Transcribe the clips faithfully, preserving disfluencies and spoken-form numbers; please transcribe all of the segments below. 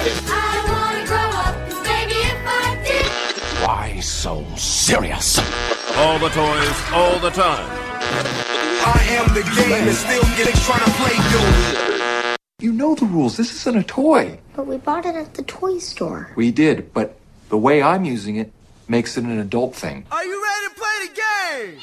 I wanna grow up, 'cause maybe if I did. Why so serious? All the toys, all the time. I am the game and still getting trying to play you. You know the rules. This isn't a toy. But we bought it at the toy store. We did, but the way I'm using it makes it an adult thing. Are you ready to play the game?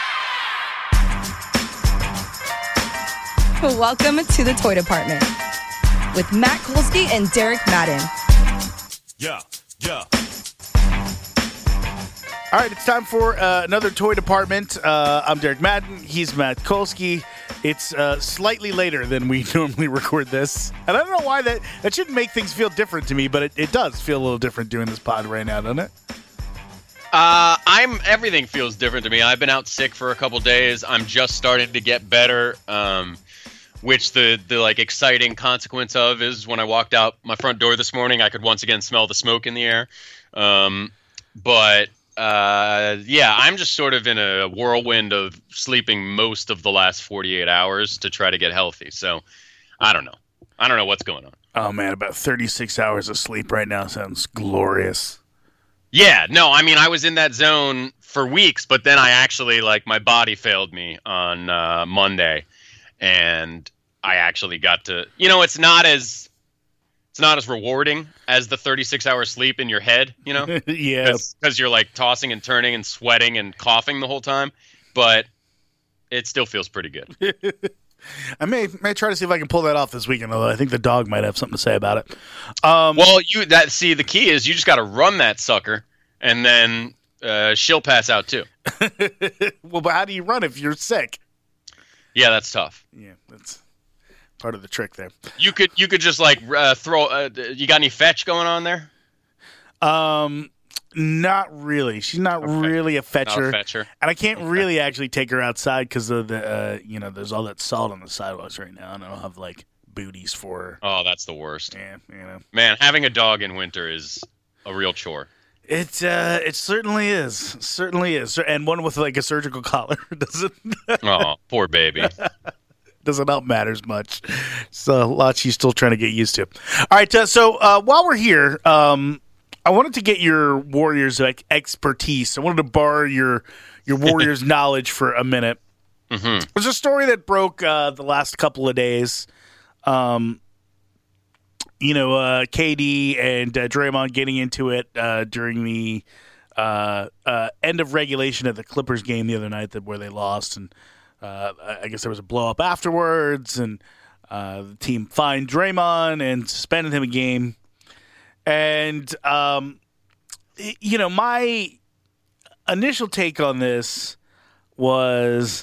Welcome to the Toy Department with Matt Kolsky and Derek Madden. Yeah, yeah. All right, it's time for uh, another Toy Department. Uh, I'm Derek Madden. He's Matt Kolsky. It's uh, slightly later than we normally record this. And I don't know why that, that shouldn't make things feel different to me, but it, it does feel a little different doing this pod right now, doesn't it? Uh, I'm everything feels different to me. I've been out sick for a couple days. I'm just starting to get better. Um, which the the like exciting consequence of is when I walked out my front door this morning, I could once again smell the smoke in the air. Um, but uh, yeah, I'm just sort of in a whirlwind of sleeping most of the last forty-eight hours to try to get healthy. So I don't know. I don't know what's going on. Oh man, about thirty-six hours of sleep right now sounds glorious. Yeah, no, I mean, I was in that zone for weeks, but then I actually, like, my body failed me on uh, Monday, and I actually got to, you know, it's not as, it's not as rewarding as the thirty-six hour sleep in your head, you know? Yeah. Because you're, like, tossing and turning and sweating and coughing the whole time, but it still feels pretty good. I may may try to see if I can pull that off this weekend, although I think the dog might have something to say about it. Um, well, you that see, the key is you just got to run that sucker, and then uh, she'll pass out too. Well, but how do you run if you're sick? Yeah, that's tough. Yeah, that's part of the trick there. You could you could just like uh, throw. Uh, you got any fetch going on there? Um, not really. She's not Okay. really a fetcher. Not a fetcher. And I can't Okay. really actually take her outside because of the, uh, you know, there's all that salt on the sidewalks right now, and I don't have like booties for her. Oh, that's the worst. Yeah, you know, Man, having a dog in winter is a real chore. it uh, it certainly is, It certainly is, and one with like a surgical collar doesn't Oh, poor baby. doesn't help matters much. So a lot she's still trying to get used to. All right, uh, so uh, while we're here, um, I wanted to get your Warriors like expertise. I wanted to borrow your your Warriors knowledge for a minute. Mm-hmm. There's a story that broke uh, the last couple of days. Um, you know, uh, K D and uh, Draymond getting into it uh, during the uh, uh, end of regulation at the Clippers game the other night, that where they lost, and uh, I guess there was a blow up afterwards, and uh, the team fined Draymond and suspended him a game. And, um, you know, my initial take on this was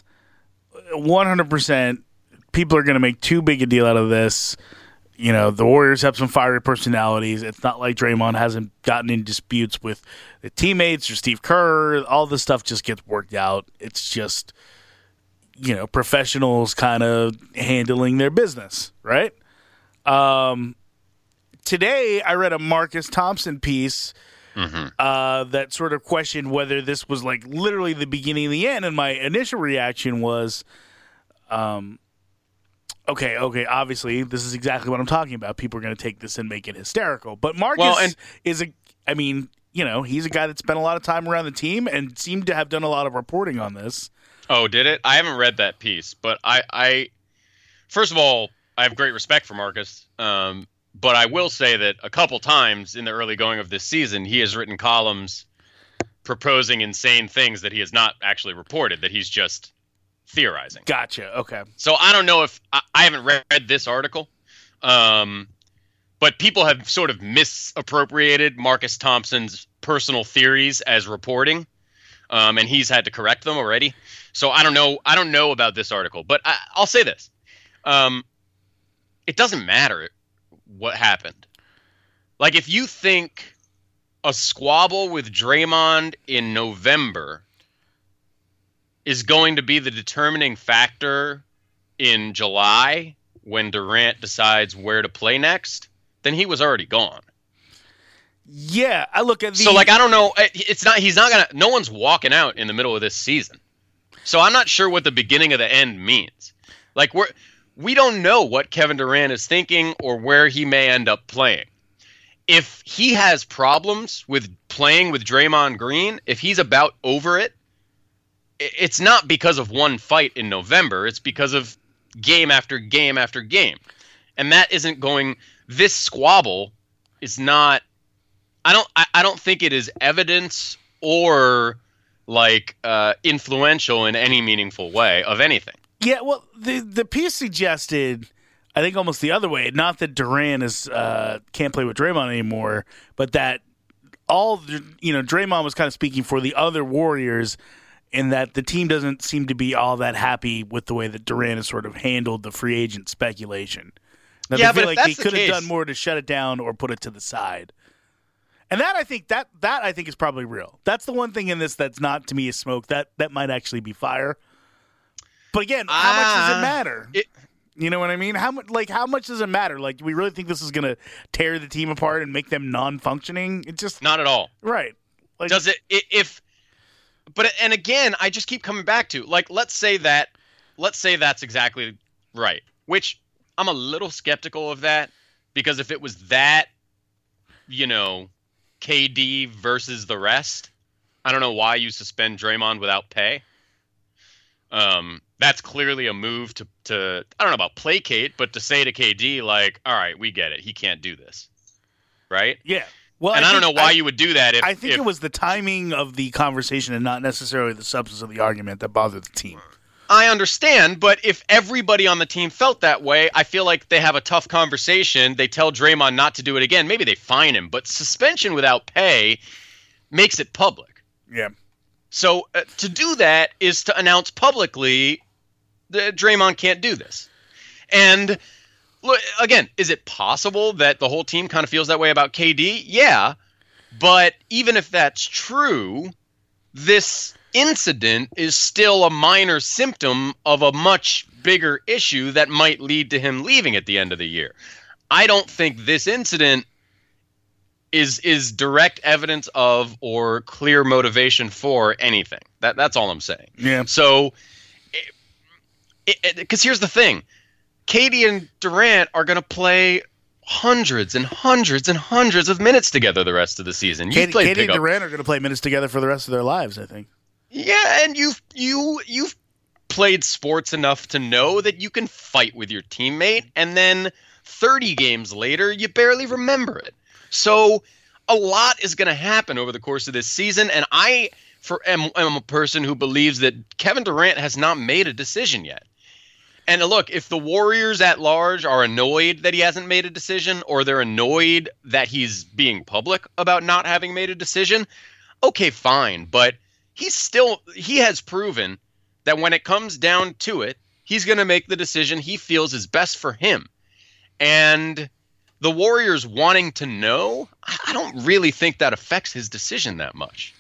one hundred percent people are going to make too big a deal out of this. You know, the Warriors have some fiery personalities. It's not like Draymond hasn't gotten in disputes with the teammates or Steve Kerr. All this stuff just gets worked out. It's just, you know, professionals kind of handling their business, right? Um, Today, I read a Marcus Thompson piece mm-hmm. uh, that sort of questioned whether this was like literally the beginning of the end. And my initial reaction was, um, okay, okay, obviously, this is exactly what I'm talking about. People are going to take this and make it hysterical. But Marcus Well, and- is a, I mean, you know, he's a guy that spent a lot of time around the team and seemed to have done a lot of reporting on this. Oh, did it? I haven't read that piece, but I, I first of all, I have great respect for Marcus. Um, But I will say that a couple times in the early going of this season, he has written columns proposing insane things that he has not actually reported, that he's just theorizing. Gotcha. Okay. So I don't know if I, I haven't read this article, um, but people have sort of misappropriated Marcus Thompson's personal theories as reporting, um, and he's had to correct them already. So I don't know. I don't know about this article, but I, I'll say this: um, it doesn't matter what happened. Like, if you think a squabble with Draymond in November is going to be the determining factor in July when Durant decides where to play next, then he was already gone. Yeah, I look at the... So, like, I don't know. It's not, he's not going to, no one's walking out in the middle of this season. So I'm not sure what the beginning of the end means. Like, we're, we don't know what Kevin Durant is thinking or where he may end up playing. if he has problems with playing with Draymond Green, if he's about over it, it's not because of one fight in November. It's because of game after game after game. And that isn't going – this squabble is not – I don't I, I don't think it is evidence or like uh, influential in any meaningful way of anything. Yeah, well, the the piece suggested – I think almost the other way. Not that Durant is uh, can't play with Draymond anymore, but that all you know, Draymond was kind of speaking for the other Warriors, in that the team doesn't seem to be all that happy with the way that Durant has sort of handled the free agent speculation. Now, Yeah, they feel but if like that's they the could have case- done more to shut it down or put it to the side. And that I think that that I think is probably real. That's the one thing in this that's not to me is smoke. That that might actually be fire. But again, how much does Uh, it matter? it- You know what I mean? How much? Like, how much does it matter? Like, do we really think this is going to tear the team apart and make them non-functioning? It just Not at all. right. Like, Does it i- if but and again, I just keep coming back to like let's say that let's say that's exactly right. Which I'm a little skeptical of that, because if it was that, you know, K D versus the rest, I don't know why you suspend Draymond without pay. Um that's clearly a move to to I don't know about placate, but to say to K D like, all right, we get it. He can't do this. Right? yeah. Well, And I, don't think- know why I, you would do that if I think if, it was the timing of the conversation and not necessarily the substance of the argument that bothered the team. I understand, but if everybody on the team felt that way, I feel like they have a tough conversation. They tell Draymond not to do it again. Maybe they fine him, but suspension without pay makes it public. Yeah. So uh, to do that is to announce publicly that Draymond can't do this. And look, again, is it possible that the whole team kind of feels that way about K D? Yeah, but even if that's true, this incident is still a minor symptom of a much bigger issue that might lead to him leaving at the end of the year. I don't think this incident is is direct evidence of or clear motivation for anything. That that's all I'm saying. Yeah. So, because here's the thing, K D and Durant are going to play hundreds and hundreds and hundreds of minutes together the rest of the season. You Katie, played Katie and pickup. Durant are going to play minutes together for the rest of their lives, I think. Yeah, and you've you you've played sports enough to know that you can fight with your teammate, and then thirty games later, you barely remember it. So a lot is going to happen over the course of this season, and I for am, am a person who believes that Kevin Durant has not made a decision yet. And look, if the Warriors at large are annoyed that he hasn't made a decision, or they're annoyed that he's being public about not having made a decision, okay, fine. But he's still, he has proven that when it comes down to it, he's going to make the decision he feels is best for him. And the Warriors wanting to know, I I don't really think that affects his decision that much.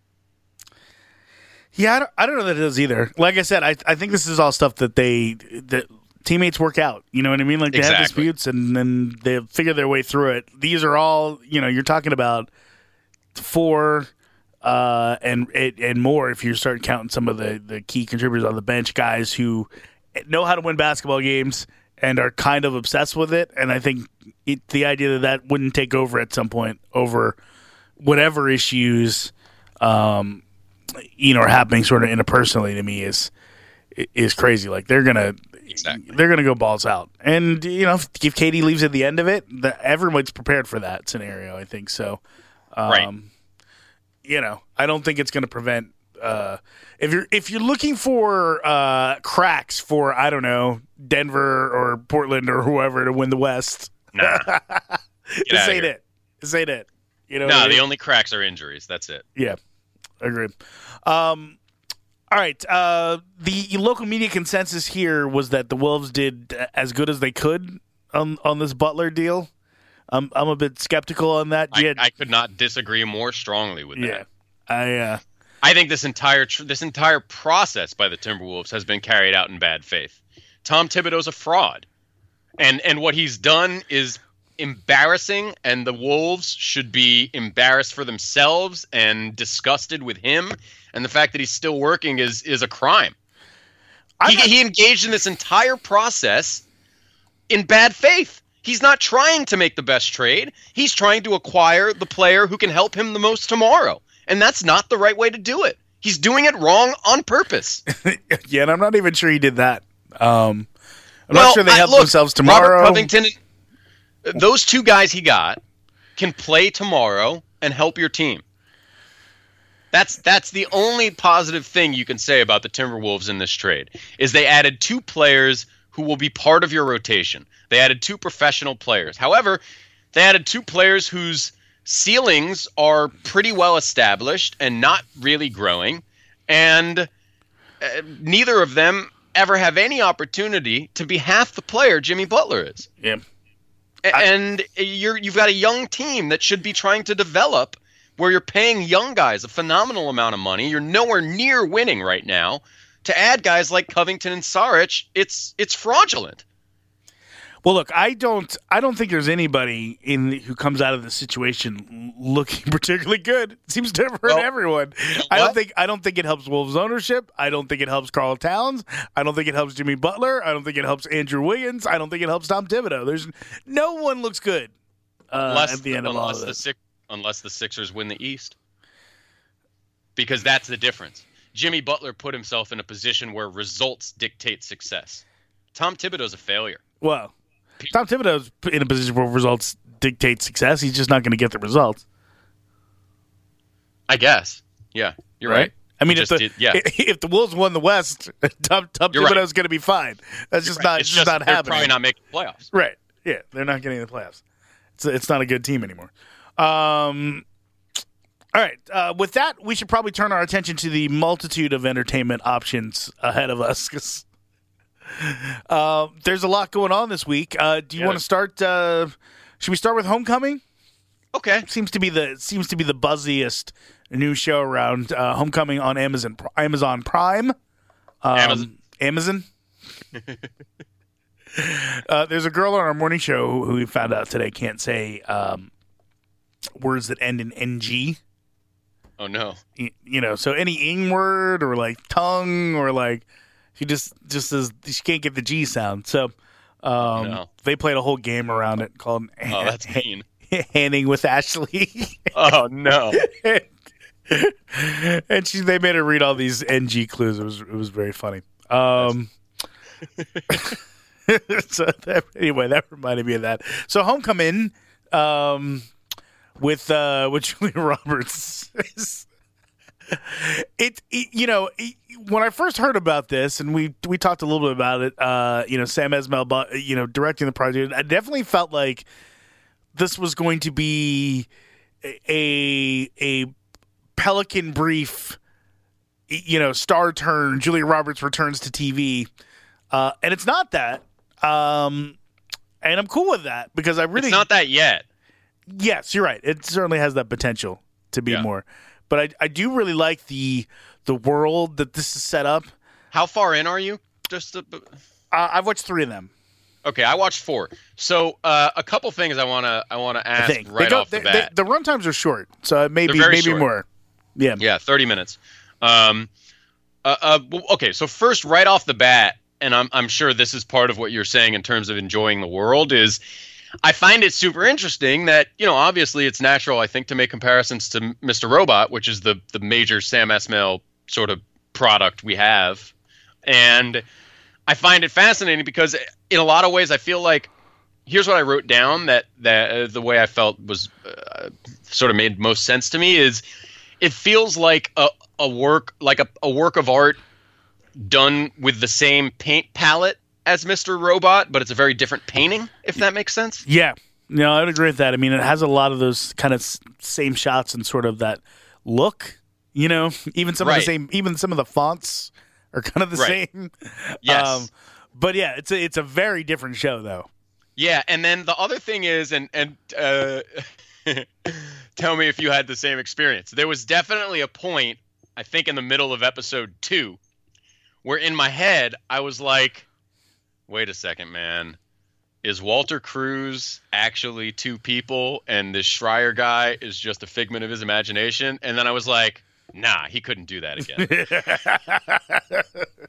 Yeah, I don't, I don't know that it does either. Like I said, I I think this is all stuff that they that teammates work out. You know what I mean? Like they have Exactly. disputes and then they figure their way through it. These are all, you know, you're talking about four uh, and and more if you start counting some of the, the key contributors on the bench, guys who know how to win basketball games and are kind of obsessed with it. And I think it, the idea that that wouldn't take over at some point over whatever issues um, you know are happening sort of interpersonally to me is is crazy. Like they're gonna Exactly. they're gonna go balls out. And you know if, if Katie leaves at the end of it, the, everyone's prepared for that scenario. I think so. Um, Right. You know, I don't think it's going to prevent. Uh, if you're if you're looking for uh, cracks for I don't know Denver or Portland or whoever to win the West, Nah. this outta ain't here. it. This ain't it. You know. No, what I the mean? only cracks are injuries. That's it. Yeah, agreed. Um, all right. Uh, the local media consensus here was that the Wolves did as good as they could on on this Butler deal. I'm I'm a bit skeptical on that. I, Yeah, I could not disagree more strongly with yeah. that. I uh, I think this entire tr- this entire process by the Timberwolves has been carried out in bad faith. Tom Thibodeau's a fraud, and and what he's done is embarrassing. And the Wolves should be embarrassed for themselves and disgusted with him. And the fact that he's still working is is a crime. I'm He, not- he engaged in this entire process in bad faith. He's not trying to make the best trade. He's trying to acquire the player who can help him the most tomorrow. And that's not the right way to do it. He's doing it wrong on purpose. Yeah, and I'm not even sure he did that. Um, I'm well, not sure they I, help look, themselves tomorrow. Robert Covington, those two guys he got can play tomorrow and help your team. That's that's the only positive thing you can say about the Timberwolves in this trade, is they added two players who will be part of your rotation. They added two professional players. However, they added two players whose ceilings are pretty well established and not really growing, and uh, neither of them ever have any opportunity to be half the player Jimmy Butler is. Yeah. A- and you're you've got a young team that should be trying to develop, where you're paying young guys a phenomenal amount of money. You're nowhere near winning right now. To add guys like Covington and Saric, it's it's fraudulent. Well, look, I don't, I don't think there's anybody in the, who comes out of the situation looking particularly good. It seems to hurt Well, everyone. you know I don't what? think, I don't think it helps Wolves ownership. I don't think it helps Karl Towns. I don't think it helps Jimmy Butler. I don't think it helps Andrew Wiggins. I don't think it helps Tom Thibodeau. There's no one looks good uh, unless at the end of all unless of the this. Six, unless the Sixers win the East, because that's the difference. Jimmy Butler put himself in a position where results dictate success. Tom Thibodeau's a failure. Well, Tom Thibodeau's in a position where results dictate success. He's just not going to get the results. I guess. Yeah, you're right. I mean, He if just the did- yeah. if the Wolves won the West, Tom, Tom You're right. Thibodeau's going to be fine. That's just Right. not. It's It's just, not they're happening. probably not making the playoffs. Right. Yeah, they're not getting the playoffs. It's it's not a good team anymore. Um. All right. Uh, with that, we should probably turn our attention to the multitude of entertainment options ahead of us, because uh, there's a lot going on this week. Uh, do you Yeah. want to start? Uh, should we start with Homecoming? Okay. Seems to be the seems to be the buzziest new show around. Uh, Homecoming on Amazon Amazon Prime. Um, Amazon. Amazon. uh, there's a girl on our morning show who we found out today can't say um, words that end in ng. Oh no. Y- You know, so any ing word or like tongue or like she just just says she can't get the G sound. So um, No. they played a whole game around it called Oh, that's mean. Handing with Ashley. Oh no. And she they made her read all these N G clues. It was it was very funny. Um, so that, anyway, that reminded me of that. So Homecoming um, with uh, with Julia Roberts. it, it you know it, when I first heard about this, and we we talked a little bit about it. Uh, you know, Sam Esmail, you know, directing the project. I definitely felt like this was going to be a a Pelican Brief, you know, star turn. Julia Roberts returns to T V, uh, and it's not that. Um, and I'm cool with that because I really It's not that yet. Yes, you're right. It certainly has that potential to be Yeah. more. But I I do really like the the world that this is set up. How far in are you? Just to, Uh, I've watched three of them. okay, I watched four. So uh, a couple things I wanna I wanna I ask think right they go, off the they, bat. They, the run times are short, so it may They're be very maybe short. more. Yeah. Yeah, thirty minutes. Um, uh, uh, well, okay, so first, right off the bat, and I'm I'm sure this is part of what you're saying in terms of enjoying the world, is I find it super interesting that, you know, obviously it's natural, I think, to make comparisons to Mister Robot, which is the the major Sam Esmail sort of product we have, and I find it fascinating because in a lot of ways I feel like, here's what I wrote down that that uh, the way I felt was uh, sort of made most sense to me is it feels like a, a work like a, a work of art done with the same paint palette as Mister Robot, but it's a very different painting, if that makes sense. Yeah. No, I would agree with that. I mean, it has a lot of those kind of s- same shots and sort of that look, you know, even some of Right. the same, even some of the fonts are kind of the Right. same. Yes. Um, but yeah, it's a, it's a very different show though. Yeah, and then the other thing is, and and uh, tell me if you had the same experience. There was definitely a point, I think in the middle of episode two, where in my head I was like, wait a second, man. Is Walter Cruz actually two people and this Schreier guy is just a figment of his imagination? And then I was like, nah, he couldn't do that again.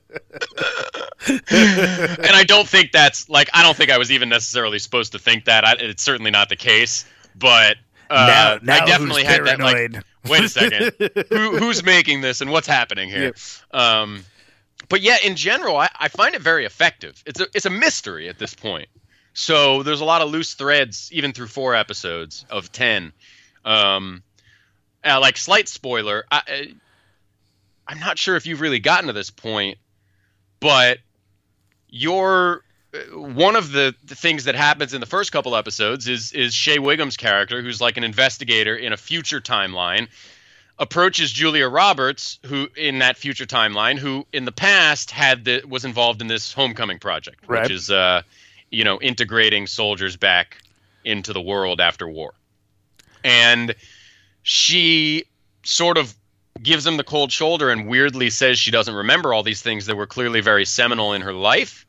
And I don't think that's like I don't think I was even necessarily supposed to think that. I, it's certainly not the case, but uh, now, now I definitely who's had that. paranoid? Like, wait a second, Who, who's making this and what's happening here? Yep. Um, but yeah, in general, I, I find it very effective. It's a it's a mystery at this point. So there's a lot of loose threads, even through four episodes of ten. Um, uh, like slight spoiler, I, I, I'm not sure if you've really gotten to this point, but you're one of the, the things that happens in the first couple episodes is is Shea Wiggum's character, who's like an investigator in a future timeline, approaches Julia Roberts, who in that future timeline, who in the past had the was involved in this homecoming project, right. which is uh, you know, integrating soldiers back into the world after war. And she sort of gives him the cold shoulder and weirdly says she doesn't remember all these things that were clearly very seminal in her life.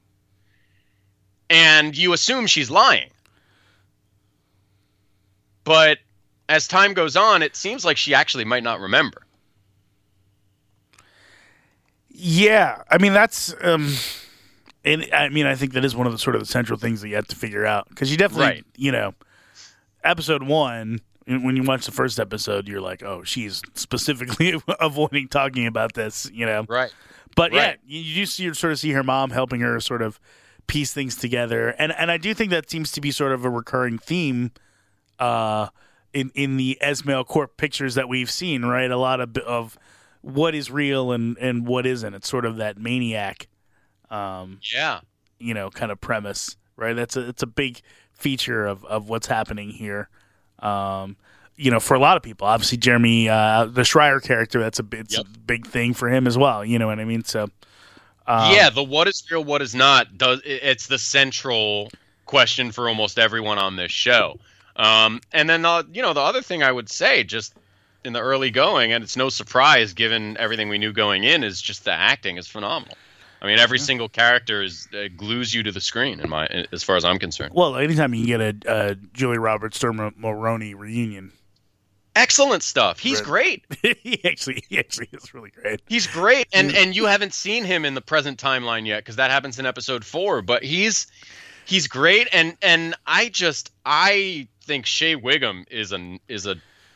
And you assume she's lying. But as time goes on, it seems like she actually might not remember. Yeah, I mean, that's... Um... And I mean, I think that is one of the sort of the central things that you have to figure out. Because you definitely, Right. you know, episode one, when you watch the first episode, you're like, oh, she's specifically avoiding talking about this, you know? Right. But Right. yeah, you, you see, you sort of see her mom helping her sort of piece things together. And and I do think that seems to be sort of a recurring theme uh, in, in the Esmail Corp pictures that we've seen, right? A lot of of what is real and, and what isn't. It's sort of that maniac. Um, Yeah. you know, kind of premise, right? That's a it's a big feature of, of what's happening here. Um, you know, for a lot of people, obviously Jeremy, uh, the Schreier character, that's a it's Yep. a big thing for him as well. You know what I mean? So, um, yeah, the what is real, what is not, does it's the central question for almost everyone on this show. Um, and then, uh, you know, the other thing I would say, just in the early going, and it's no surprise given everything we knew going in, is just the acting is phenomenal. I mean, every single character is uh, glues you to the screen, in my as far as I'm concerned. well, anytime you can get a, a Julie Roberts, Dermot Mulroney reunion, Excellent stuff. He's Right. great. he actually he actually is really great. He's great, and and you haven't seen him in the present timeline yet because that happens in episode four. But he's he's great, and and I just I think Shea Wiggum is a is a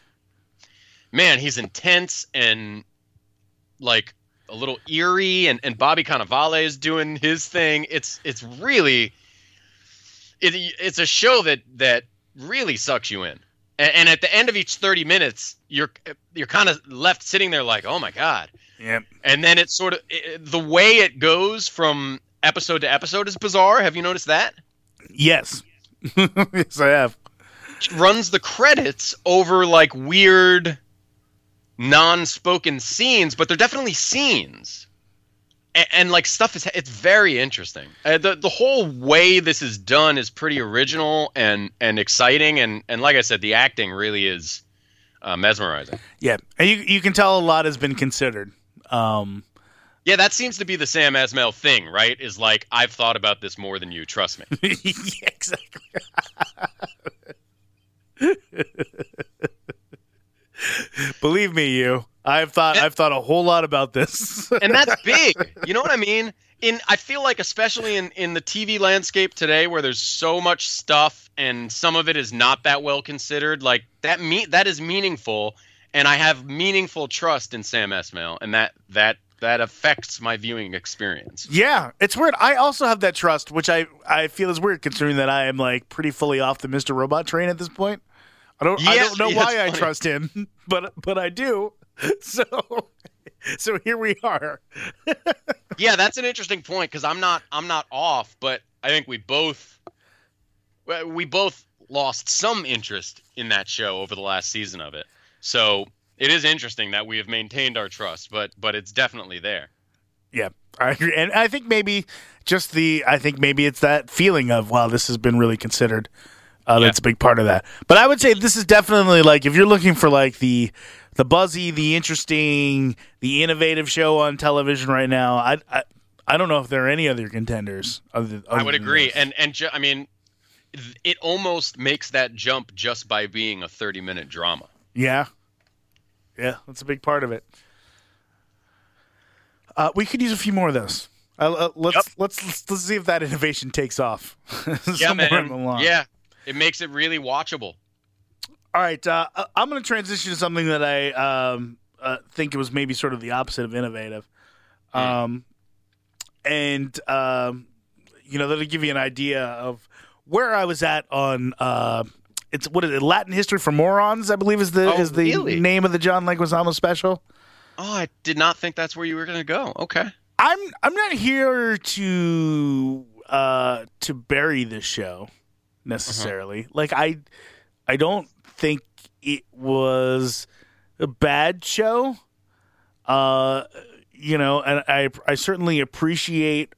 man. He's intense and like a little eerie, and, and Bobby Cannavale is doing his thing. It's it's really it, it's a show that that really sucks you in. And, and at the end of each thirty minutes, you're you're kind of left sitting there like, oh my god. Yep. And then it's sort of it, the way it goes from episode to episode is bizarre. Have you noticed that? Yes. Yes, I have. It runs the credits over like weird non-spoken scenes, but they're definitely scenes, and, and like stuff is it's very interesting. Uh, the the whole way this is done is pretty original and and exciting, and and like I said, the acting really is uh, mesmerizing. Yeah, and you you can tell a lot has been considered. Um, Yeah, that seems to be the Sam Esmail thing, right? Is like, I've thought about this more than you. Trust me. yeah, exactly. Believe me, you. I've thought I've thought a whole lot about this. And that's big. You know what I mean? In I feel like especially in, in the T V landscape today where there's so much stuff and some of it is not that well considered, like that me that is meaningful, and I have meaningful trust in Sam Esmail, and that that that affects my viewing experience. Yeah, it's weird. I also have that trust, which I, I feel is weird considering that I am like pretty fully off the Mister Robot train at this point. I don't I Yeah, don't know yeah, why it's I funny. trust him, but but I do. So so here we are. Yeah, that's an interesting point because I'm not I'm not off, but I think we both we both lost some interest in that show over the last season of it. So it is interesting that we have maintained our trust, but but it's definitely there. Yeah, I agree. And I think maybe just the, I think maybe it's that feeling of, wow, this has been really considered. Uh, Yeah. That's a big part of that. But I would say this is definitely like, if you're looking for like the, the buzzy, the interesting, the innovative show on television right now, I, I, I don't know if there are any other contenders. Other, I other would than agree, this. and and ju- I mean, th- it almost makes that jump just by being a thirty minute drama. Yeah. Yeah, that's a big part of it. Uh, we could use a few more of those. Uh, uh, let's, Yep. let's let's let's see if that innovation takes off. Yeah, Somewhere man. along. Yeah, it makes it really watchable. All right, uh, I- I'm going to transition to something that I um, uh, think it was maybe sort of the opposite of innovative, um, and um, you know that'll give you an idea of where I was at on. Uh, it's what is it? Latin History for Morons, I believe is the Oh, is the really? name of the John Leguizamo special. Oh, I did not think that's where you were going to go. Okay. I'm I'm not here to uh, to bury this show necessarily. Like I I don't think it was a bad show. Uh, you know, and I I certainly appreciate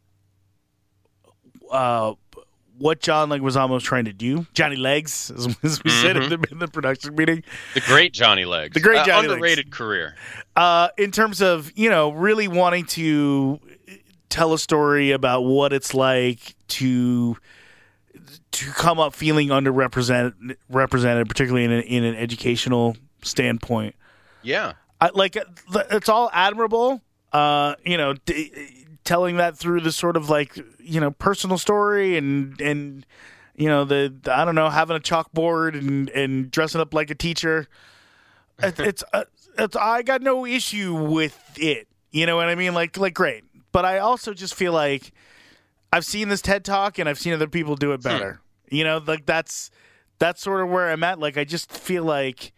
uh, what John Leguizamo was trying to do. Johnny Legs, as, as we said in the, in the production meeting. The great Johnny Legs. The great Uh, Johnny Legs. underrated career. Uh, in terms of, you know, really wanting to tell a story about what it's like to to come up feeling underrepresented, represented, particularly in an, in an educational standpoint. Yeah. I, like it's all admirable. Uh, you know, d- telling that through the sort of like you know personal story and and you know the, the I don't know having a chalkboard and and dressing up like a teacher. It, it's uh, it's I got no issue with it. You know what I mean? Like like great, but I also just feel like I've seen this TED Talk and I've seen other people do it better. Hmm. You know, like that's that's sort of where I'm at. Like I just feel like.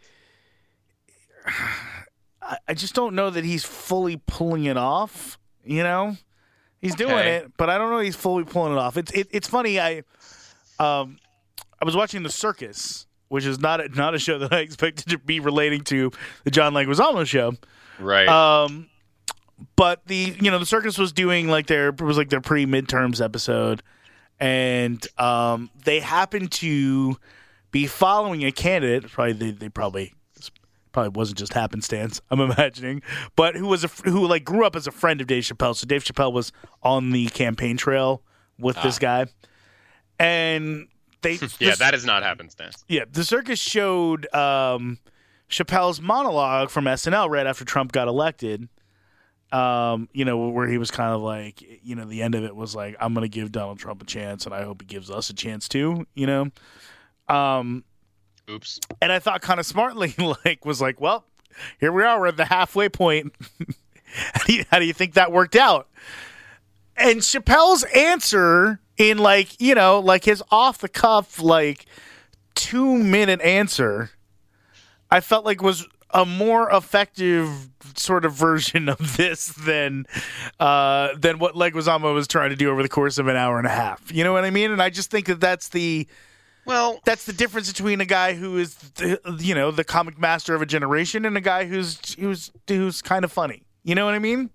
I just don't know that he's fully pulling it off. You know, he's Okay. doing it, but I don't know he's fully pulling it off. It's it, it's funny. I um I was watching The Circus, which is not a, not a show that I expected to be relating to the John Leguizamo show. Right. Um, but the you know the Circus was doing like their it was like their pre midterms episode, and um they happened to be following a candidate. Probably they, they probably. Probably wasn't just happenstance, I'm imagining, but who was a who like grew up as a friend of Dave Chappelle. So Dave Chappelle was on the campaign trail with this guy, and they yeah, this- that is not happenstance. yeah. The Circus showed um, Chappelle's monologue from S N L right after Trump got elected. Um, you know, where he was kind of like, you know, the end of it was like, I'm going to give Donald Trump a chance, and I hope he gives us a chance too. You know. Um, Oops. And I thought kind of smartly, like, was like, well, here we are. We're at the halfway point. how, do you, how do you think that worked out? And Chappelle's answer in, like, you know, like his off the cuff, like, two minute answer, I felt like was a more effective sort of version of this than uh, than what Leguizamo was trying to do over the course of an hour and a half. You know what I mean? And I just think that that's the. Well, That's the difference between a guy who is, the, you know, the comic master of a generation and a guy who's who's who's kind of funny. You know what I mean?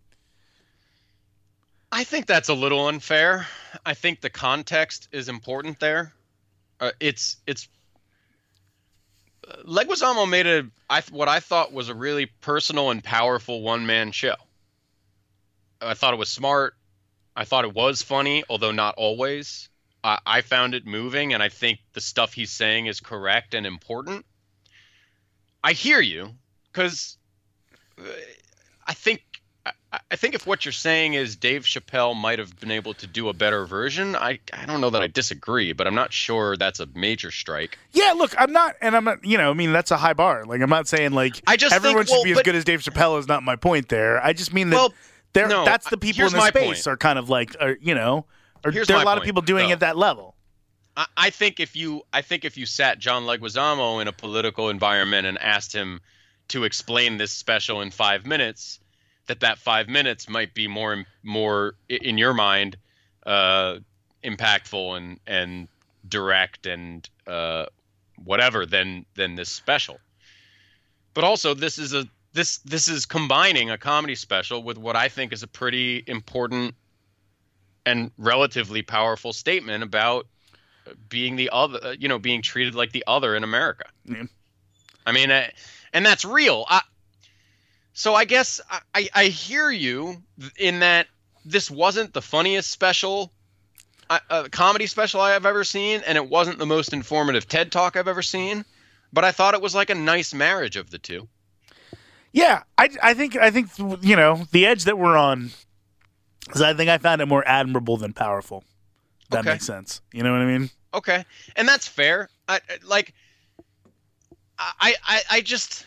I think that's a little unfair. I think the context is important there. Uh, it's it's uh, Leguizamo made a I what I thought was a really personal and powerful one man show. I thought it was smart. I thought it was funny, although not always. I, I found it moving, and I think the stuff he's saying is correct and important. I hear you, because I think I, I think if what you're saying is Dave Chappelle might have been able to do a better version, I I don't know that I disagree, but I'm not sure that's a major strike. Yeah, look, I'm not, and I'm not, you know, I mean, that's a high bar. Like, I'm not saying, like, I just everyone think- should well, be as but- good as Dave Chappelle is not my point there. I just mean that Well, they're, no, that's the people here's in the my space point. are kind of like, are, you know, are, Here's there are a my lot of point, people doing though. it at that level. I, I think if you I think if you sat John Leguizamo in a political environment and asked him to explain this special in five minutes, that that five minutes might be more more in your mind uh, impactful and and direct and uh, whatever than than this special. But also, this is a this this is combining a comedy special with what I think is a pretty important and relatively powerful statement about being the other, you know, being treated like the other in America. Yeah. I mean, uh, and that's real. I, so I guess I, I, I hear you in that this wasn't the funniest special, uh, uh, comedy special I have ever seen, and it wasn't the most informative TED Talk I've ever seen, but I thought it was like a nice marriage of the two. Yeah, I, I think I think you know the edge that we're on is I think I found it more admirable than powerful. That Okay. makes sense. You know what I mean? Okay, and that's fair. I I- like. I I I just.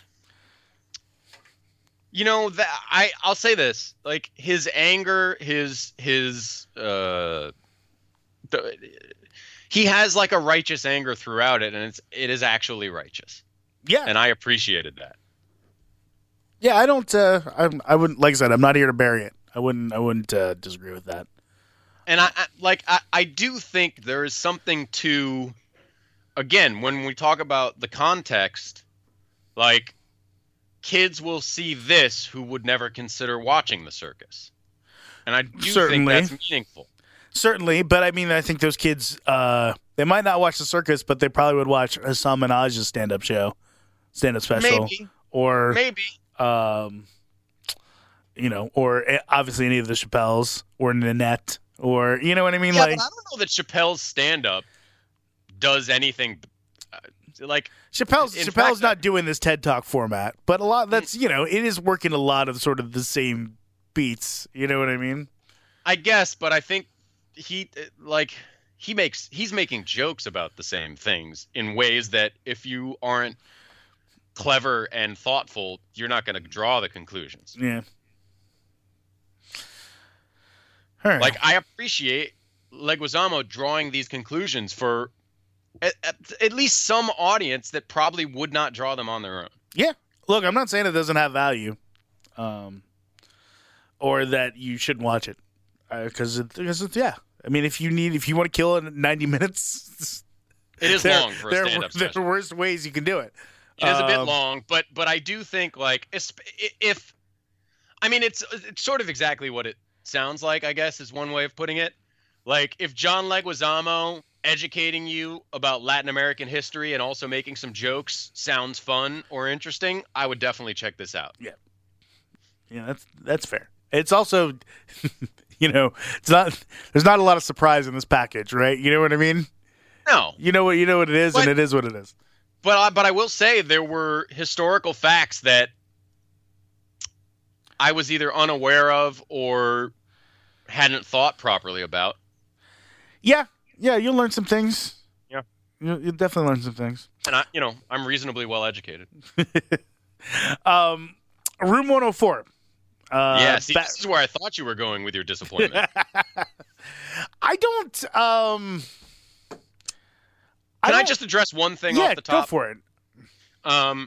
You know that I I'll say this, like his anger, his his uh, the, he has like a righteous anger throughout it, and it's it is actually righteous, Yeah, and I appreciated that. yeah. I don't. Uh, I I wouldn't like I said. I'm not here to bury it. I wouldn't. I wouldn't uh, disagree with that. And I, I like I, I do think there is something to, again, when we talk about the context, like kids will see this who would never consider watching the circus, and I do Certainly. think that's meaningful. Certainly, but I mean, I think those kids, uh, they might not watch the circus, but they probably would watch Hasan Minhaj's stand-up show, stand-up special, Maybe, or maybe. um, you know, or eh, obviously any of the Chappelles, or Nanette, or you know what I mean? Yeah, like but I don't know that Chappelle's stand-up does anything. Uh, like Chappelle's in Chappelle's fact, not doing this TED Talk format, but a lot that's you know, it is working a lot of sort of the same beats. You know what I mean? I guess, but I think he uh, like he makes he's making jokes about the same things in ways that if you aren't clever and thoughtful, you're not going to draw the conclusions. Yeah. All right. Like I appreciate Leguizamo drawing these conclusions for at, at, at least some audience that probably would not draw them on their own. Yeah. Look, I'm not saying it doesn't have value, um, or that you shouldn't watch it, because uh, it, because it's, yeah. I mean, if you need, if you want to kill it in ninety minutes, It is there, long for a there, stand-up there special. are worse ways you can do it. It is a bit Um, long, but but I do think like if, if I mean it's it's sort of exactly what it sounds like, I guess, is one way of putting it. Like if John Leguizamo educating you about Latin American history and also making some jokes sounds fun or interesting, I would definitely check this out. Yeah, that's that's fair. It's also, you know, it's not. There's not a lot of surprise in this package, right? You know what I mean? No, You know what you know what it is, But- and it is what it is. but I, but I will say there were historical facts that I was either unaware of or hadn't thought properly about. Yeah, yeah. You'll learn some things. Yeah. you'll, you'll definitely learn some things. And I, you know, I'm reasonably well educated. Um, Room one oh four. Uh, yeah, see, ba- this is where I thought you were going with your disappointment. I don't. Um, Can I, don't- just address one thing yeah, off the top? go for it. Um,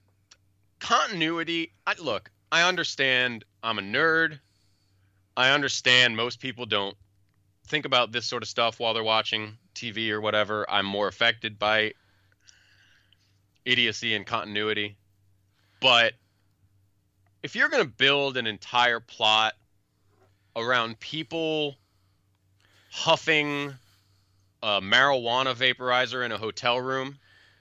continuity. I, look, I understand. I'm a nerd. I understand most people don't think about this sort of stuff while they're watching T V or whatever. I'm more affected by idiocy and continuity. But if you're going to build an entire plot around people huffing a marijuana vaporizer in a hotel room,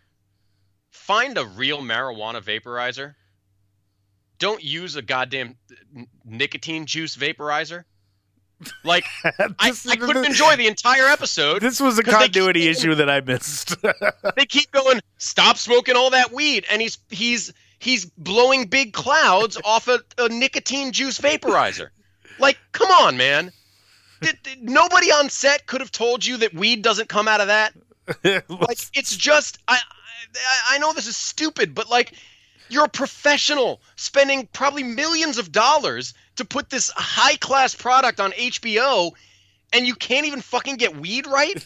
find a real marijuana vaporizer. Don't use a goddamn n- nicotine juice vaporizer. Like, I, This- I couldn't enjoy the entire episode. This was a 'cause they continuity keep- issue that I missed. They keep going, stop smoking all that weed, and he's he's he's blowing big clouds off a, a nicotine juice vaporizer. Like, come on, man. Did, did- nobody on set could have told you that weed doesn't come out of that. Like, it's just I, I I know this is stupid, but like, you're a professional spending probably millions of dollars to put this high class product on H B O, and you can't even fucking get weed right.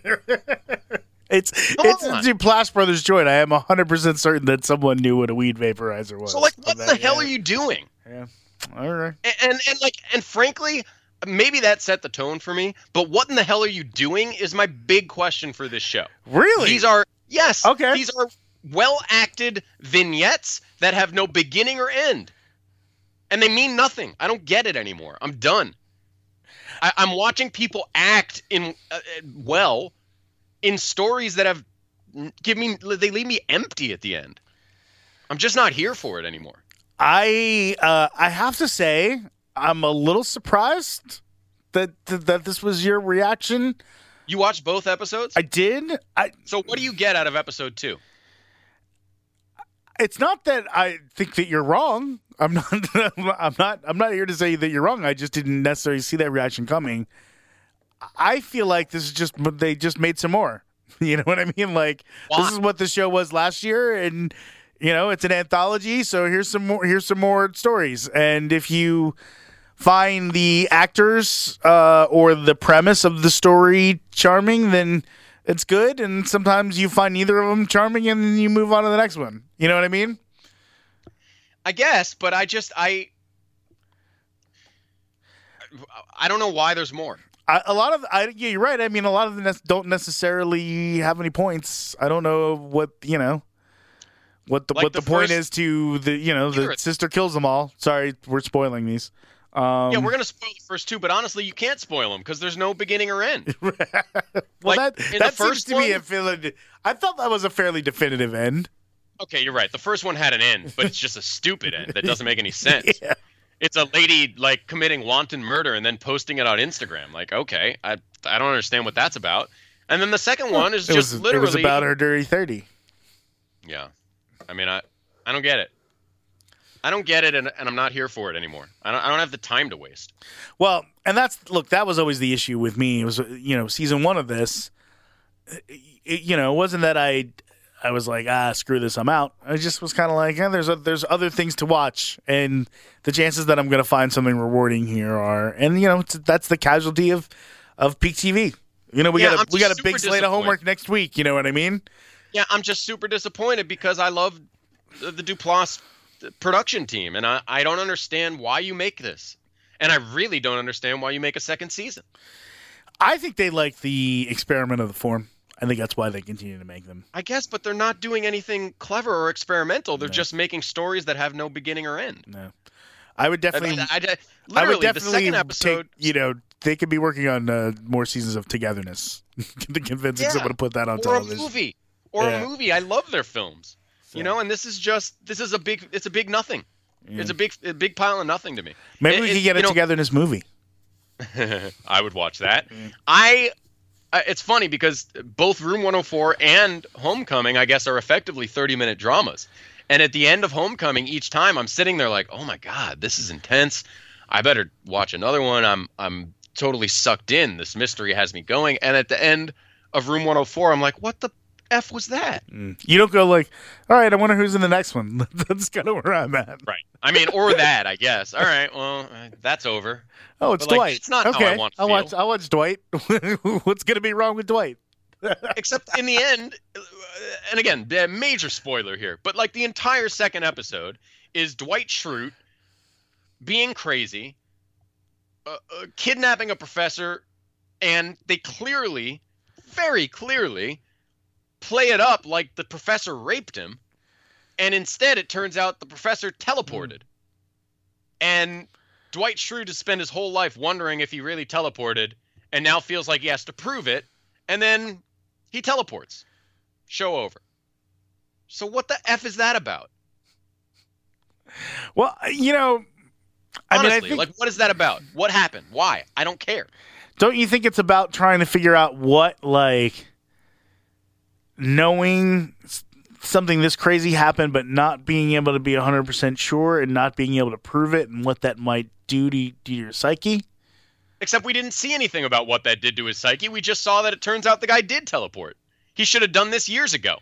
It's Come it's on. a Plash Brothers joint. I am one hundred percent certain that someone knew what a weed vaporizer was. So like, what On the that, hell yeah. are you doing? Yeah. All right. And, and and like and frankly, maybe that set the tone for me. But what in the hell are you doing is my big question for this show. Really? These are yes. Okay. These are well acted vignettes that have no beginning or end, and they mean nothing. I don't get it anymore. I'm done. I, I'm watching people act in uh, uh, well in stories that have give me they leave me empty at the end. I'm just not here for it anymore. I uh, I have to say I'm a little surprised that that, that this was your reaction. You watched both episodes? I did. I So what do you get out of episode two? It's not that I think that you're wrong. I'm not. I'm not. I'm not here to say that you're wrong. I just didn't necessarily see that reaction coming. I feel like this is just they just made some more. You know what I mean? Like Why? This is what the show was last year, and you know it's an anthology. So here's some more. Here's some more stories. And if you find the actors uh, or the premise of the story charming, then it's good. And sometimes you find neither of them charming, and then you move on to the next one. You know what I mean? I guess, but I just I I don't know why there's more. I, a lot of I, yeah, you're right. I mean, a lot of them ne- don't necessarily have any points. I don't know what you know, what the Like what the, the point first- is to the you know the Sure. sister kills them all. Sorry, we're spoiling these. Um, Yeah, we're gonna spoil the first two, but honestly, you can't spoil them because there's no beginning or end. well, like, that in that the seems first to be a one- fairly. I thought that was a fairly definitive end. Okay, you're right. The first one had an end, but it's just a stupid end that doesn't make any sense. Yeah. It's a lady like committing wanton murder and then posting it on Instagram. Like, okay, I I don't understand what that's about. And then the second one is It just was literally it was about her dirty thirty. Yeah, I mean, I I don't get it. I don't get it, and, and I'm not here for it anymore. I don't I don't have the time to waste. Well, and that's look. That was always the issue with me. It was you know season one of this. It, you know, it wasn't that I I was like ah screw this I'm out. I just was kind of like eh, there's a, there's other things to watch, and the chances that I'm going to find something rewarding here are, and you know it's, that's the casualty of of peak T V. You know we Yeah, got I'm a, we got a just big super slate of homework disappointed. next week. You know what I mean? Yeah, I'm just super disappointed because I love the, the Duplass production team, and I, I don't understand why you make this. And I really don't understand why you make a second season. I think they like the experiment of the form. I think that's why they continue to make them. I guess, but they're not doing anything clever or experimental. They're No. just making stories that have no beginning or end. No, I would definitely. I, I, I, I literally, would definitely the second episode. take, you know, they could be working on uh, more seasons of Togetherness to convincing Yeah, someone to put that on or television. a movie, or Yeah. a movie. I love their films, you know. And this is just this is a big. It's a big nothing. It's a big, a big pile of nothing to me. Maybe It- we it- could get a you know, Togetherness movie. I would watch that. I. Uh, it's funny because both Room one oh four and Homecoming, I guess, are effectively thirty-minute dramas. And at the end of Homecoming, each time I'm sitting there like, "Oh my God, this is intense. I better watch another one." I'm I'm totally sucked in. This mystery has me going. And at the end of Room one oh four, I'm like, "What the F was that?" You don't go like, all right, I wonder who's in the next one. That's kind of where I'm at. Right. I mean, or that, I guess. All right, well, uh, that's over. Oh, it's But, like, Dwight. it's not how okay. I want to I'll feel. watch. I'll watch Dwight. What's going to be wrong with Dwight? Except in the end, uh, and again, the major spoiler here, but like the entire second episode is Dwight Schrute being crazy, uh, uh, kidnapping a professor, and they clearly, very clearly, play it up like the professor raped him, and instead it turns out the professor teleported. And Dwight Schrute has spent his whole life wondering if he really teleported, and now feels like he has to prove it, and then he teleports. Show over. So what the F is that about? Well, you know, I Honestly, mean, I think, like, what is that about? What happened? Why? I don't care. don't you think it's about trying to figure out what, like, knowing s- something this crazy happened, but not being able to be one hundred percent sure and not being able to prove it and what that might do to, to your psyche? Except we didn't see anything about what that did to his psyche. We just saw that it turns out the guy did teleport. He should have done this years ago.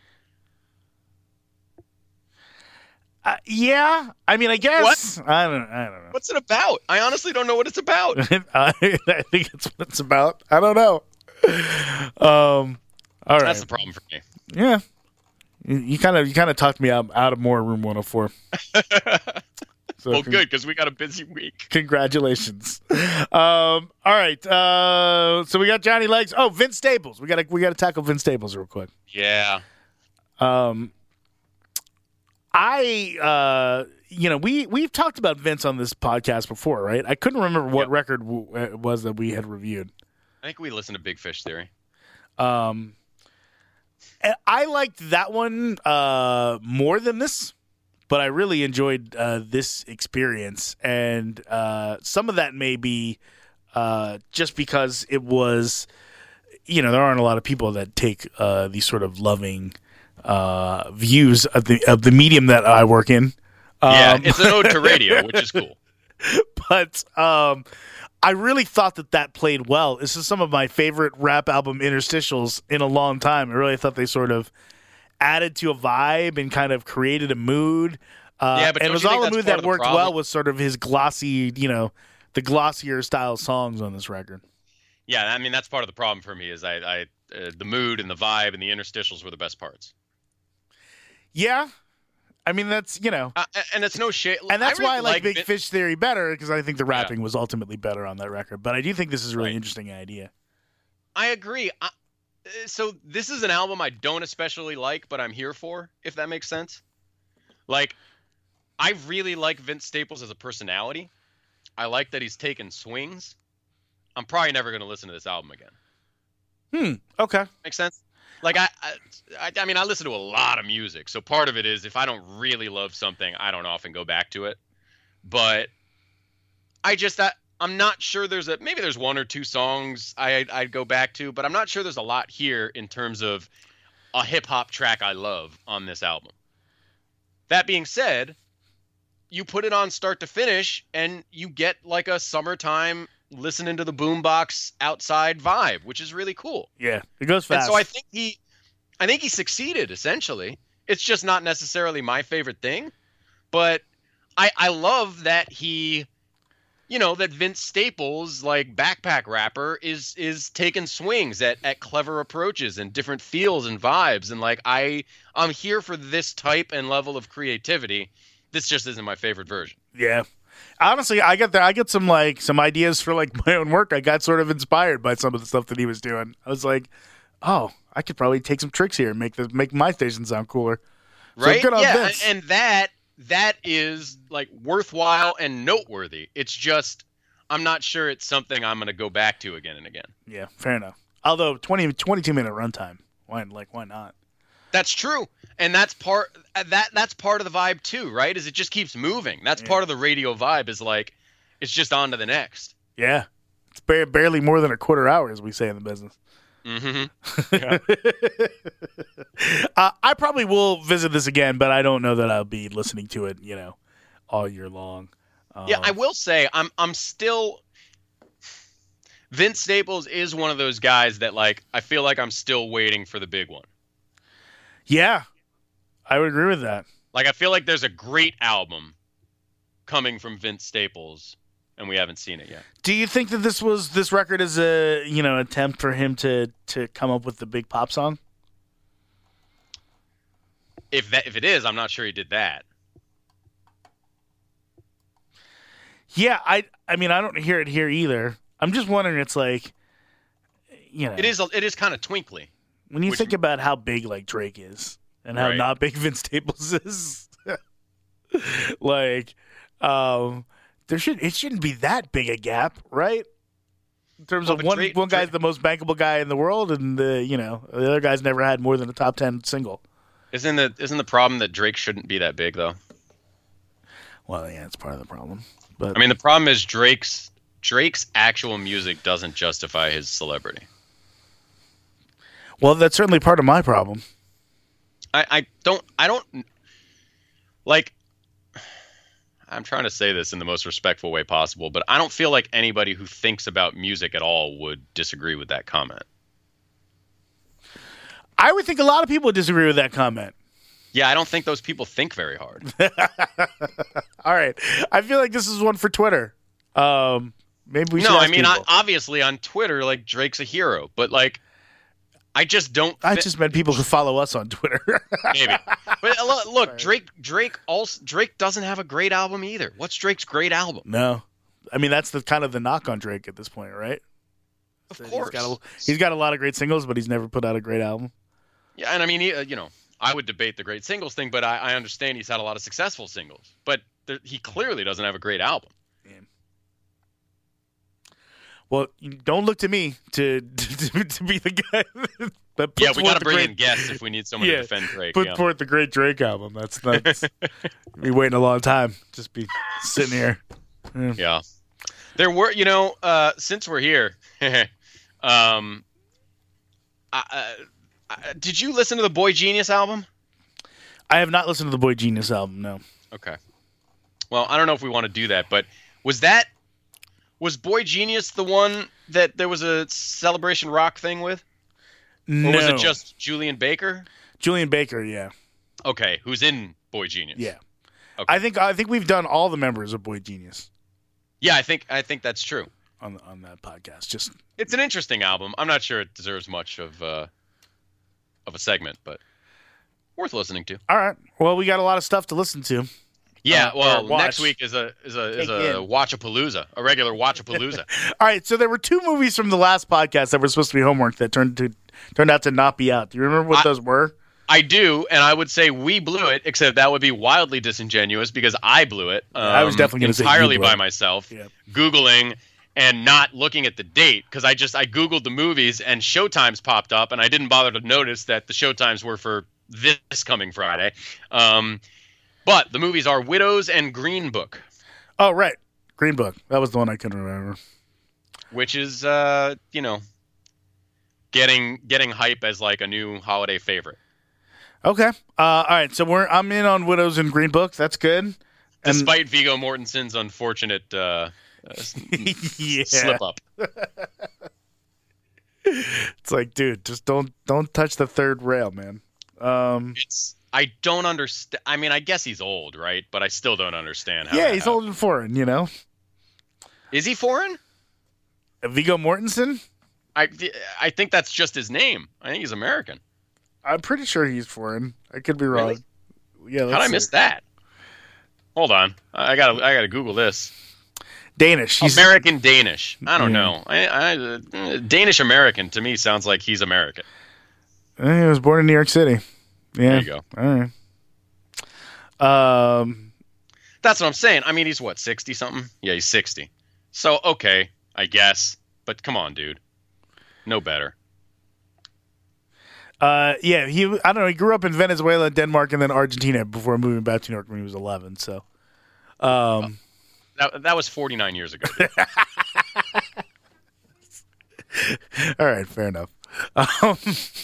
Uh, yeah, I mean, I guess I don't. I don't know. What's it about? I honestly don't know what it's about. I, I think it's what it's about. I don't know. Um, all right. That's the problem for me. Yeah, you kind of you kind of talked me out, out of more Room one oh four. So Well, con- good, because we got a busy week. Congratulations. Um, all right. Uh, so we got Johnny Legs. Oh, Vince Staples. We got to we got to tackle Vince Staples real quick. Yeah. Um, I uh, you know we we've talked about Vince on this podcast before, right? I couldn't remember what Yep. record w- it was that we had reviewed. I think we listened to Big Fish Theory. Um, and I liked that one uh, more than this, but I really enjoyed uh, this experience, and uh, some of that may be uh, just because it was, you know, there aren't a lot of people that take uh, these sort of loving uh, views of the of the medium that I work in. Um, Yeah, it's an ode to radio, which is cool. But um, I really thought that that played well. This is some of my favorite rap album interstitials in a long time. I really thought they sort of added to a vibe and kind of created a mood. Uh, Yeah, but and it don't was you think all a that's mood part that of the worked problem? well with sort of his glossy, you know, the glossier style songs on this record. Yeah, I mean that's part of the problem for me is I, I uh, the mood and the vibe and the interstitials were the best parts. Yeah. I mean, that's, you know, Uh, and it's no shade. and that's really why I like Big Vin- Fish Theory better, because I think the rapping was ultimately better on that record. But I do think this is a really Right. interesting idea. I agree. I, uh, so this is an album I don't especially like, but I'm here for, if that makes sense. Like, I really like Vince Staples as a personality. I like that he's taken swings. I'm probably never going to listen to this album again. Hmm. Okay. Makes sense? Like, I, I, I mean, I listen to a lot of music, so part of it is if I don't really love something, I don't often go back to it. But I just, I, I'm not sure there's a, maybe there's one or two songs I, I'd go back to, but I'm not sure there's a lot here in terms of a hip-hop track I love on this album. That being said, you put it on start to finish, and you get like a summertime listening to the boombox outside vibe, which is really cool. Yeah. It goes And fast. so I think he, I think he succeeded essentially. It's just not necessarily my favorite thing, but I, I love that he, you know, that Vince Staples, like backpack rapper, is is taking swings at, at clever approaches and different feels and vibes, and like I, I'm here for this type and level of creativity. This just isn't my favorite version. Yeah. Honestly, I got there. I get some like some ideas for like my own work. I got sort of inspired by some of the stuff that he was doing. I was like, oh, I could probably take some tricks here and make the make my station sound cooler. So Right? good on yeah, Vince. and that that is like worthwhile and noteworthy. It's just I'm not sure it's something I'm going to go back to again and again. Yeah, fair enough. Although twenty, twenty-two minute runtime, why like why not? That's true, and that's part that that's part of the vibe too, right? Is it just keeps moving. That's Yeah. part of the radio vibe. Is like it's just on to the next. Yeah, it's ba- barely more than a quarter hour, as we say in the business. Mm-hmm. uh, I probably will visit this again, but I don't know that I'll be listening to it, you know, all year long. Um, Yeah, I will say I'm I'm still Vince Staples is one of those guys that like I feel like I'm still waiting for the big one. yeah, I would agree with that. Like I feel like there's a great album coming from Vince Staples and we haven't seen it yet. Do you think that this was this record is a you know attempt for him to to come up with the big pop song? If that if it is, I'm not sure he did that. Yeah, I I mean I don't hear it here either. I'm just wondering. It's like, you know, It is a- it is kind of twinkly. when you which- think about how big like Drake is and how Right. not big Vince Staples is. Like, um, there should it shouldn't be that big a gap, right? In terms Well, of but one Drake- one guy's Drake- the most bankable guy in the world, and the you know the other guy's never had more than a top ten single. Isn't the isn't the problem that Drake shouldn't be that big though? Well, yeah, it's part of the problem. But I mean, the problem is Drake's Drake's actual music doesn't justify his celebrity. well, that's certainly part of my problem. I, I don't I don't like I'm trying to say this in the most respectful way possible, but I don't feel like anybody who thinks about music at all would disagree with that comment. I would think a lot of people disagree with that comment. Yeah, I don't think those people think very hard. All right, I feel like this is one for Twitter. Um, maybe we should. No, ask I mean, I, people. obviously on Twitter, like Drake's a hero, but like, I just don't. I thi- just meant people who follow us on Twitter. maybe. But uh, look, look, Drake, Drake also Drake doesn't have a great album either. What's Drake's great album? No, I mean that's the kind of the knock on Drake at this point, right? Of That course. he's got, a, he's got a lot of great singles, but he's never put out a great album. Yeah, and I mean, he, uh, you know, I would debate the great singles thing, but I, I understand he's had a lot of successful singles. But there, he clearly doesn't have a great album. Well, you don't look to me to to, to be the guy that puts Yeah, we got forth to the bring great, in guests if we need someone Yeah, to defend Drake. put yeah. forth the great Drake album. That's that's be waiting a long time. Just be sitting here. Yeah. There were, you know, uh, since we're here, um, I, uh, uh, did you listen to the Boy Genius album? I have not listened to the Boy Genius album. No. Okay. Well, I don't know if we want to do that, but was that was Boy Genius the one that there was a Celebration Rock thing with? No. Or was it just Julian Baker? Julian Baker? Yeah. Okay, who's in Boy Genius? Yeah. Okay. I think I think we've done all the members of Boy Genius Yeah, I think I think that's true. on the, on that podcast. Just It's an interesting album. I'm not sure it deserves much of uh, of a segment, but worth listening to. all right. Well, we got a lot of stuff to listen to. Yeah, Uh, well, or watch. next week is a is a is Take a in. Watchapalooza, a regular Watchapalooza. All right. So there were two movies from the last podcast that were supposed to be homework that turned to turned out to not be out. Do you remember what I- those were? I do, and I would say we blew it, except that would be wildly disingenuous because I blew it. Um, I was definitely gonna say you entirely blew by it. myself, Yep. Googling and not looking at the date because I just I Googled the movies and Showtimes popped up, and I didn't bother to notice that the Showtimes were for this coming Friday. Um, but the movies are Widows and Green Book, Oh, right. Green Book. That was the one I couldn't remember. which is uh, you know getting getting hype as like a new holiday favorite. Okay. Uh, all right. So we're I'm in on Widows and Green Book. That's good. And Despite Viggo Mortensen's unfortunate uh, uh, yeah. slip up. It's like, dude, just don't don't touch the third rail, man. Um, It's I don't understand. I mean, I guess he's old, right? But I still don't understand how. yeah, that he's happened. old and foreign, you know. Is he foreign? Viggo Mortensen. I I think that's just his name. I think he's American. I'm pretty sure he's foreign. I could be wrong. Really? Yeah. How'd I miss that? Hold on, I gotta I gotta Google this. Danish. He's, American Danish. I don't Yeah. know. I, I uh, Danish American to me sounds like he's American. eh, he was born in New York City. Yeah. There you go. All right. Um. That's what I'm saying. I mean, he's what, sixty something? Yeah, he's sixty. So okay, I guess. But come on, dude. No better. Uh. Yeah. He. I don't know. He grew up in Venezuela, Denmark, and then Argentina before moving back to New York when he was eleven. So. Um. That that was forty-nine years ago. dude. All right. Fair enough. Um.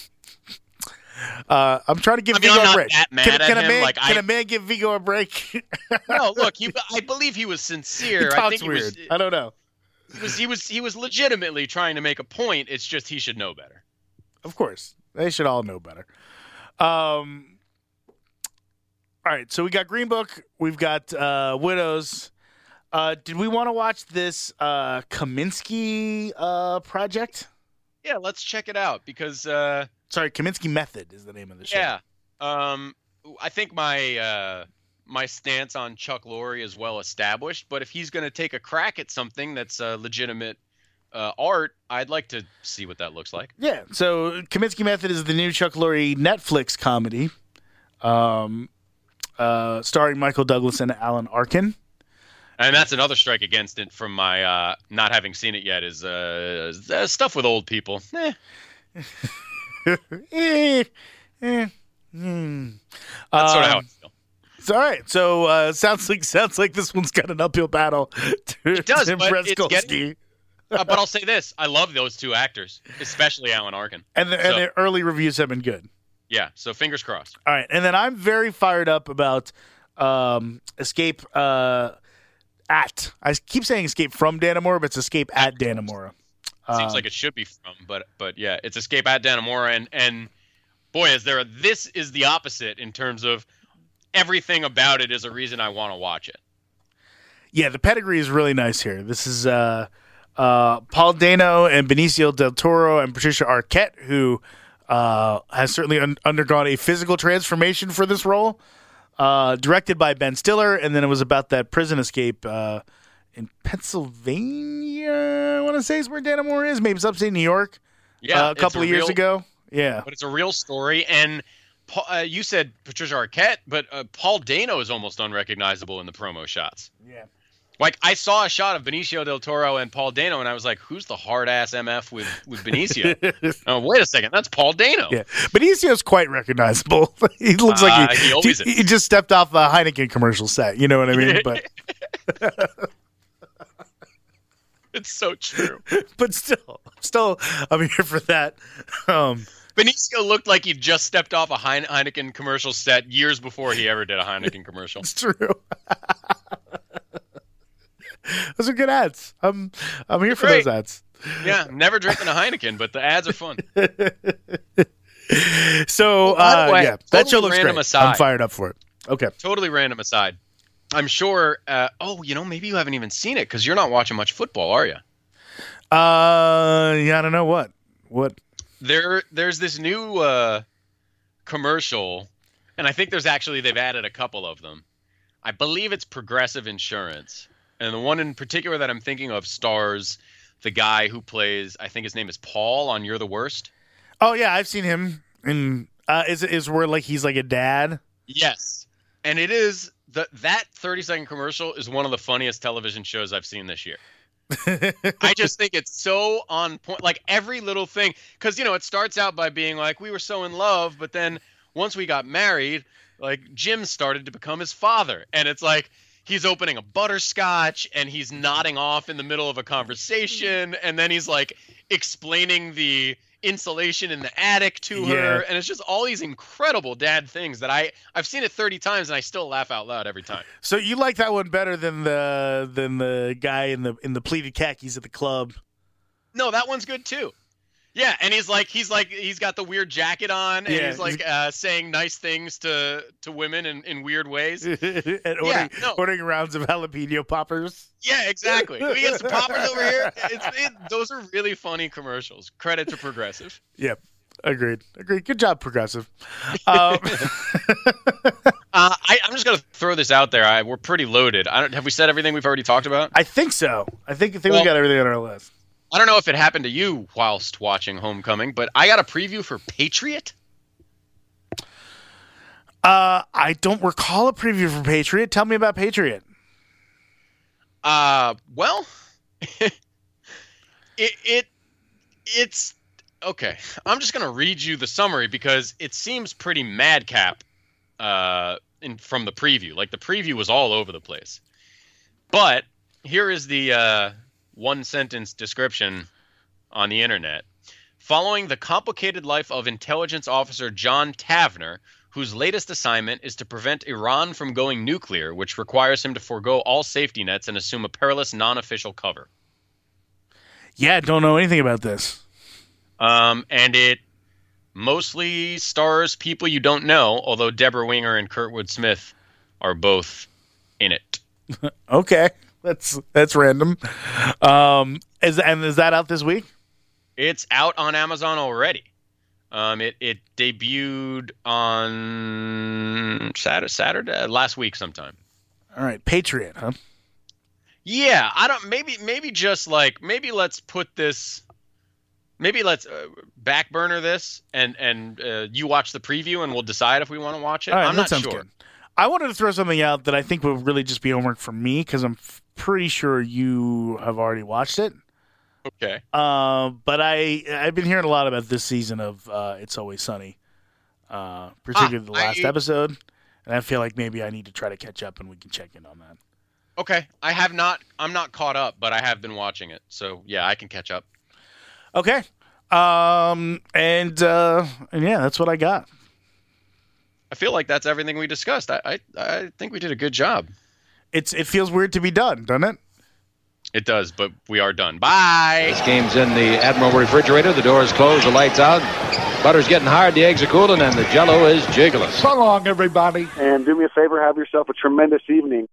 Uh, I'm trying to give I mean, Vigo I'm a not break. that mad can at can a him, man, like, can I- a man give Vigo a break? No, look, he, I believe he was sincere. he I talks think he weird. was, I don't know. he was he was he was legitimately trying to make a point. It's just he should know better. Of course, they should all know better. Um. All right, so we got Green Book. We've got uh, Widows. Uh, did we want to watch this uh, Kaminsky uh, project? Yeah, let's check it out because uh, Sorry, Kaminsky Method is the name of the show. yeah, um, I think my uh, my stance on Chuck Lorre is well established. But if he's going to take a crack at something that's uh, legitimate uh, art, I'd like to see what that looks like. Yeah. So Kaminsky Method is the new Chuck Lorre Netflix comedy, um, uh, starring Michael Douglas and Alan Arkin. And that's another strike against it from my uh, not having seen it yet is uh, uh, stuff with old people. Eh. eh, eh, hmm. That's sort of how I Um, feel. It's all right. So uh, sounds like sounds like this one's got an uphill battle to, It does, to but impress it's Kolsky. getting- Uh, but I'll say this: I love those two actors, especially Alan Arkin. and the, so- and their early reviews have been good. Yeah, so fingers crossed. All right, and then I'm very fired up about um, Escape uh, at. I keep saying Escape from Dannemora, but it's Escape at Dannemora. Seems Um, like it should be from, but but yeah, it's Escape at Dannemora, and and boy, is there a, this is the opposite in terms of everything about it is a reason I want to watch it. Yeah, the pedigree is really nice here. This is uh, uh, Paul Dano and Benicio del Toro and Patricia Arquette, who uh, has certainly un- undergone a physical transformation for this role. Uh, directed by Ben Stiller, and then it was about that prison escape uh, in Pennsylvania. I want to say is where Dannemora is. Maybe it's upstate New York. Yeah, uh, a it's couple of years real- ago. Yeah, but it's a real story. And Paul, uh, you said Patricia Arquette, but uh, Paul Dano is almost unrecognizable in the promo shots. yeah. Like I saw a shot of Benicio del Toro and Paul Dano, and I was like, "Who's the hard ass M F with with Benicio?" Oh, wait a second, that's Paul Dano. Yeah, Benicio's quite recognizable. He looks Uh, like he, he always he, is. he just stepped off a Heineken commercial set. You know what I mean? But It's so true. but still, still, I'm here for that. Um, Benicio looked like he just stepped off a Heine- Heineken commercial set years before he ever did a Heineken commercial. It's true. Those are good ads. I'm I'm here for Great. those ads. Yeah, never drinking a Heineken, but the ads are fun. So, Oh, by the uh, way, yeah, that show totally looks random great. aside. I'm fired up for it. Okay. Totally random aside. I'm sure. Uh, oh, you know, maybe you haven't even seen it because you're not watching much football, are you? Uh, yeah, I don't know what. What? There, there's this new uh, commercial, and I think there's actually they've added a couple of them. I believe it's Progressive Insurance, and the one in particular that I'm thinking of stars the guy who plays. I think his name is Paul on You're the Worst. Oh yeah, I've seen him in. Uh, is is where like he's like a dad? Yes, and it is the that thirty second commercial is one of the funniest television shows I've seen this year. I just think it's so on point, like every little thing, because you know it starts out by being like we were so in love, but then once we got married, like Jim started to become his father, and it's like he's opening a butterscotch and he's nodding off in the middle of a conversation, and then he's like explaining the insulation in the attic to her, Yeah. and it's just all these incredible dad things that I I've seen it thirty times and I still laugh out loud every time. So you like that one better than the than the guy in the in the pleated khakis at the club? No, that one's good too. Yeah, and he's like he's like he's got the weird jacket on, and Yeah. he's like uh, saying nice things to to women in, in weird ways. and ordering, no. ordering rounds of jalapeno poppers. Yeah, exactly. Can we get some poppers over here? It's, it, those are really funny commercials. Credit to Progressive. Yep, agreed. Agreed. Good job, Progressive. Um, uh, I, I'm just gonna throw this out there. I, we're pretty loaded. I don't, have we said everything we've already talked about? I think so. I think I think Well- we got everything on our list. I don't know if it happened to you whilst watching Homecoming, but I got a preview for Patriot. Uh, I don't recall a preview for Patriot. Tell me about Patriot. Uh, well, it it it's okay. I'm just gonna read you the summary because it seems pretty madcap. Uh, in from the preview, like the preview was all over the place. But here is the uh, one sentence description on the internet. Following the complicated life of intelligence officer John Tavner, whose latest assignment is to prevent Iran from going nuclear, which requires him to forego all safety nets and assume a perilous non-official cover. Yeah, don't know anything about this. Um, and it mostly stars people you don't know, although Deborah Winger and Kurtwood Smith are both in it. Okay, that's that's random. Um, is and is that out this week? It's out on Amazon already. Um, it, it debuted on Saturday, Saturday, last week sometime. All right, Patriot, huh? Yeah, I don't. Maybe, maybe just like maybe let's put this. Maybe let's uh, back burner this, and and uh, you watch the preview, and we'll decide if we want to watch it. All right, I'm that not sounds sure. good. I wanted to throw something out that I think would really just be homework for me because I'm f- pretty sure you have already watched it. Okay. Uh, but I I've been hearing a lot about this season of uh, It's Always Sunny, uh, particularly Ah, the last I- episode, and I feel like maybe I need to try to catch up, and we can check in on that. Okay. I have not. I'm not caught up, but I have been watching it, so yeah, I can catch up. Okay, um, and uh, and yeah, that's what I got. I feel like that's everything we discussed. I I, I think we did a good job. It's it feels weird to be done, doesn't it? It does, but we are done. Bye. This game's in the Admiral refrigerator. The door's closed, the lights out. Butter's getting hard, the eggs are cooling, and the Jell-O is jiggling. So long, everybody. And do me a favor, have yourself a tremendous evening.